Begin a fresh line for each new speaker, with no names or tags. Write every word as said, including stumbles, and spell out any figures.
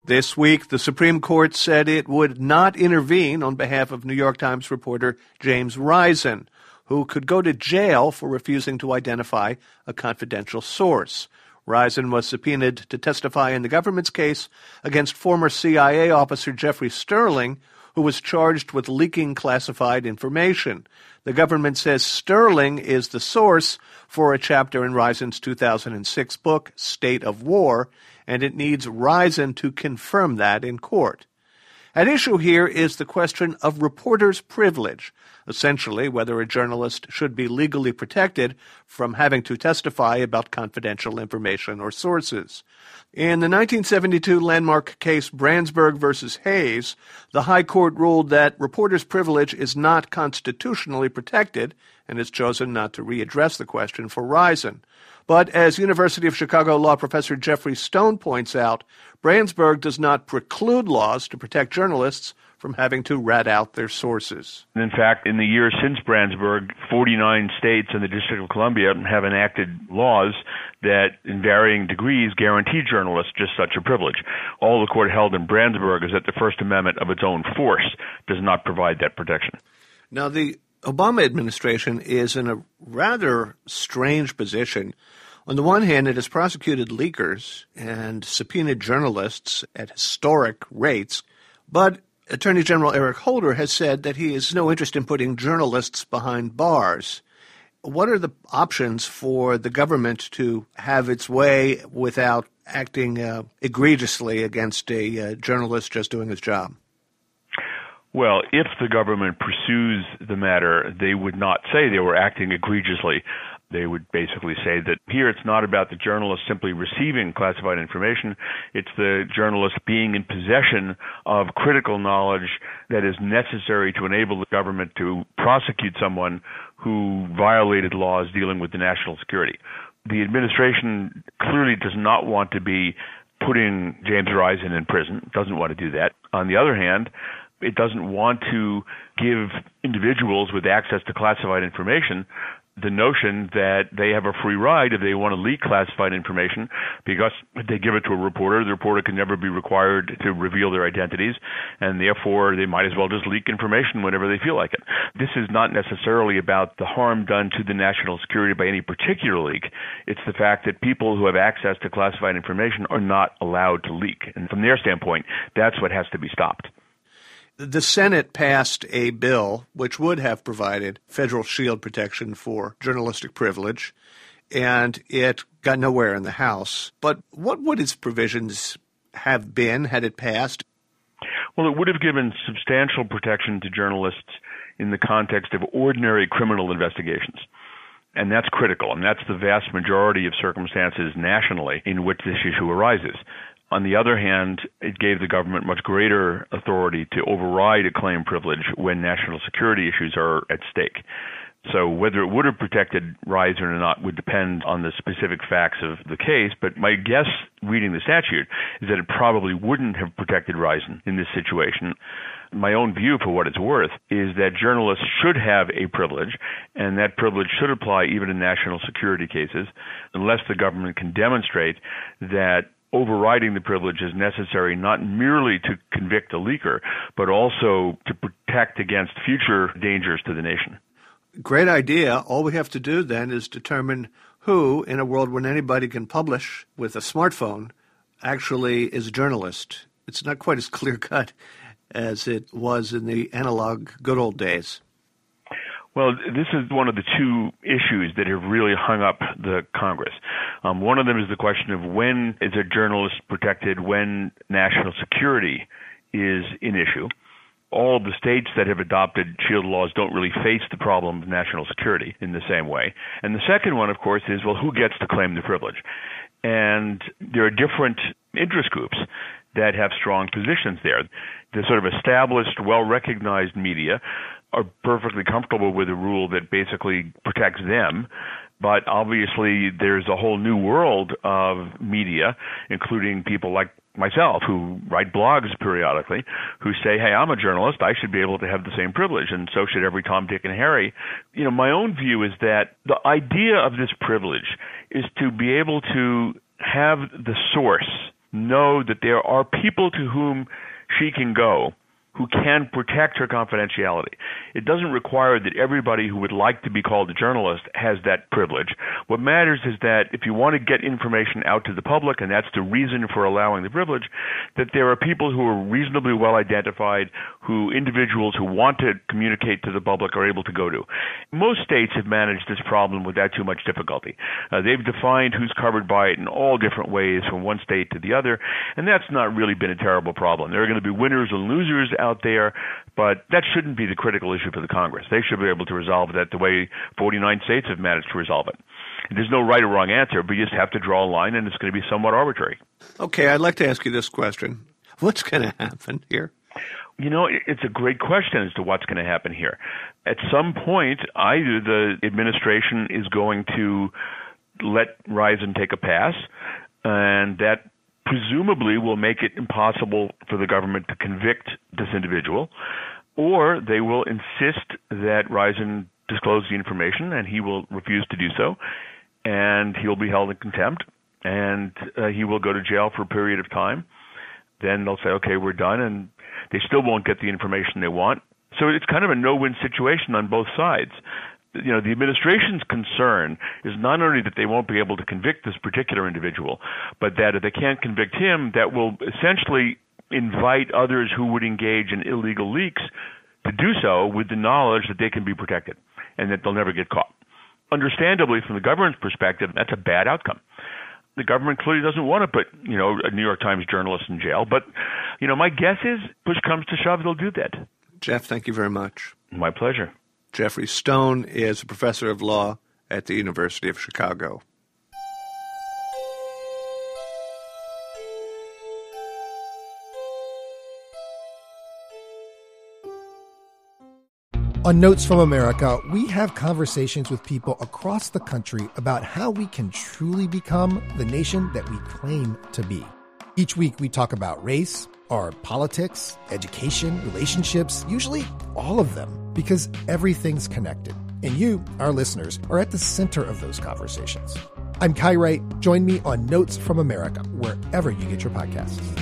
This week, the Supreme Court said it would not intervene on behalf of New York Times reporter James Risen, who could go to jail for refusing to identify a confidential source. Risen was subpoenaed to testify in the government's case against former C I A officer Jeffrey Sterling, who was charged with leaking classified information. The government says Sterling is the source for a chapter in Risen's two thousand six book, State of War, and it needs Risen to confirm that in court. At issue here is the question of reporters' privilege, essentially whether a journalist should be legally protected from having to testify about confidential information or sources. In the nineteen seventy-two landmark case Brandsburg versus Hayes, the High Court ruled that reporters' privilege is not constitutionally protected and has chosen not to readdress the question for Risen. But as University of Chicago law professor Jeffrey Stone points out, Brandsburg does not preclude laws to protect journalists from having to rat out their sources.
In fact, in the years since Brandsburg, forty-nine states and the District of Columbia have enacted laws that, in varying degrees, guarantee journalists just such a privilege. All the court held in Brandsburg is that the First Amendment of its own force does not provide that protection.
Now, the Obama administration is in a rather strange position. On the one hand, it has prosecuted leakers and subpoenaed journalists at historic rates, but Attorney General Eric Holder has said that he has no interest in putting journalists behind bars. What are the options for the government to have its way without acting uh, egregiously against a uh, journalist just doing his job?
Well, if the government pursues the matter, they would not say they were acting egregiously. They would basically say that here it's not about the journalist simply receiving classified information. It's the journalist being in possession of critical knowledge that is necessary to enable the government to prosecute someone who violated laws dealing with the national security. The administration clearly does not want to be putting James Risen in prison, doesn't want to do that. On the other hand, it doesn't want to give individuals with access to classified information the notion that they have a free ride if they want to leak classified information, because if they give it to a reporter, the reporter can never be required to reveal their identities, and therefore they might as well just leak information whenever they feel like it. This is not necessarily about the harm done to the national security by any particular leak. It's the fact that people who have access to classified information are not allowed to leak. And from their standpoint, that's what has to be stopped.
The Senate passed a bill which would have provided federal shield protection for journalistic privilege, and it got nowhere in the House. But what would its provisions have been had it passed?
Well, it would have given substantial protection to journalists in the context of ordinary criminal investigations. And that's critical, and that's the vast majority of circumstances nationally in which this issue arises. On the other hand, it gave the government much greater authority to override a claim privilege when national security issues are at stake. So whether it would have protected Risen or not would depend on the specific facts of the case, but my guess, reading the statute, is that it probably wouldn't have protected Risen in this situation. My own view, for what it's worth, is that journalists should have a privilege, and that privilege should apply even in national security cases, unless the government can demonstrate that overriding the privilege is necessary not merely to convict a leaker, but also to protect against future dangers to the nation.
Great idea. All we have to do then is determine who, in a world when anybody can publish with a smartphone, actually is a journalist. It's not quite as clear-cut as it was in the analog good old days.
Well, this is one of the two issues that have really hung up the Congress. Um, one of them is the question of when is a journalist protected when national security is an issue. All of the states that have adopted shield laws don't really face the problem of national security in the same way. And the second one, of course, is, well, who gets to claim the privilege? And there are different interest groups that have strong positions there. The sort of established, well-recognized media are perfectly comfortable with a rule that basically protects them. But obviously, there's a whole new world of media, including people like myself who write blogs periodically, who say, hey, I'm a journalist, I should be able to have the same privilege, and so should every Tom, Dick, and Harry. You know, my own view is that the idea of this privilege is to be able to have the source know that there are people to whom she can go who can protect her confidentiality. It doesn't require that everybody who would like to be called a journalist has that privilege. What matters is that if you want to get information out to the public, and that's the reason for allowing the privilege, that there are people who are reasonably well identified, who individuals who want to communicate to the public are able to go to. Most states have managed this problem without too much difficulty. Uh, they've defined who's covered by it in all different ways from one state to the other, and that's not really been a terrible problem. There are going to be winners and losers out there, but that shouldn't be the critical issue for the Congress. They should be able to resolve that the way forty-nine states have managed to resolve it. There's no right or wrong answer, but you just have to draw a line, and it's going to be somewhat arbitrary.
Okay, I'd like to ask you this question. What's going to happen here?
You know, it's a great question as to what's going to happen here. At some point, either the administration is going to let Risen take a pass, and that presumably will make it impossible for the government to convict this individual, or they will insist that Risen disclose the information, and he will refuse to do so, and he will be held in contempt, and uh, he will go to jail for a period of time. Then they'll say, okay, we're done, and they still won't get the information they want. So it's kind of a no-win situation on both sides. You know, the administration's concern is not only that they won't be able to convict this particular individual, but that if they can't convict him, that will essentially invite others who would engage in illegal leaks to do so with the knowledge that they can be protected and that they'll never get caught. Understandably, from the government's perspective, that's a bad outcome. The government clearly doesn't want to put, you know, a New York Times journalist in jail, but, you know, my guess is push comes to shove, they'll do that.
Jeff, thank you very much.
My pleasure.
Jeffrey Stone is a professor of law at the University of Chicago.
On Notes from America, we have conversations with people across the country about how we can truly become the nation that we claim to be. Each week we talk about race, our politics, education, relationships, usually all of them, because everything's connected. And you, our listeners, are at the center of those conversations. I'm Kai Wright. Join me on Notes from America, wherever you get your podcasts.